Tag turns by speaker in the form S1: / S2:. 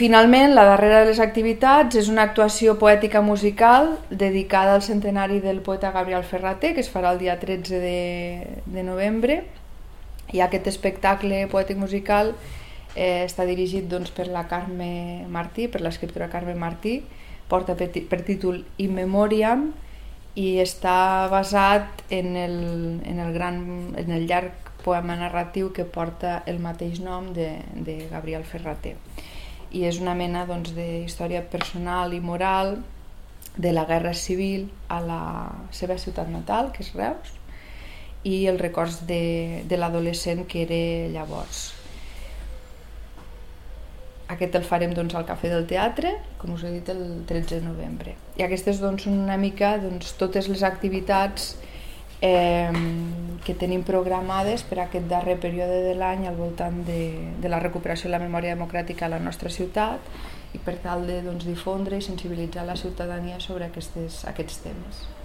S1: Finalment, la darrera de les activitats és una actuació poètica musical dedicada al centenari del poeta Gabriel Ferrater, que es farà el dia 13 de novembre, i aquest espectacle poètic musical està dirigit per la Carme Martí, per l'escriptora Carme Martí, porta per títol In Memoriam i està basat en el llarg poema narratiu que porta el mateix nom de Gabriel Ferrater. I és una mena d'història personal i moral de la guerra civil a la seva ciutat natal, que és Reus, i els records de l'adolescent que era llavors. Aquest el farem al Cafè del Teatre, com us he dit, el 13 de novembre. I aquestes són una mica totes les activitats que tenim programades per aquest darrer període de l'any al voltant de la recuperació de la memòria democràtica a la nostra ciutat i per tal de difondre i sensibilitzar la ciutadania sobre aquests temes.